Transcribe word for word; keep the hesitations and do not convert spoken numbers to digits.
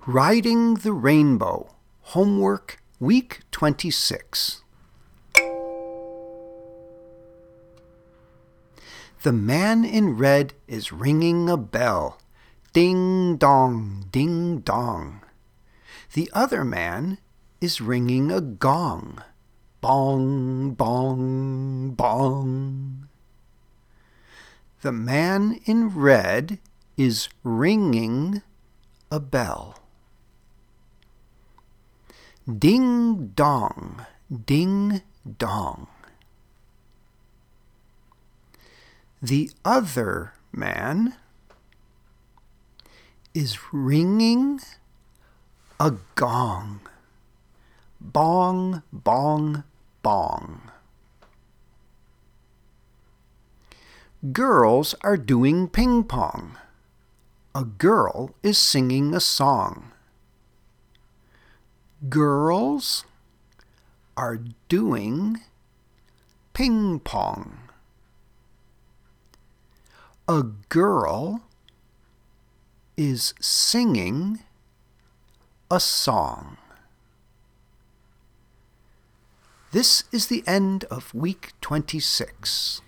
Riding the Rainbow, Homework, Week twenty-six. The man in red is ringing a bell. Ding dong, ding dong. The other man is ringing a gong. Bong, bong, bong. The man in red is ringing a bell. Ding dong, ding dong. The other man is ringing a gong. Bong, bong, bong. Girls are doing ping pong. A girl is singing a song. Girls are doing ping pong. A girl is singing a song. This is the end of week twenty-six.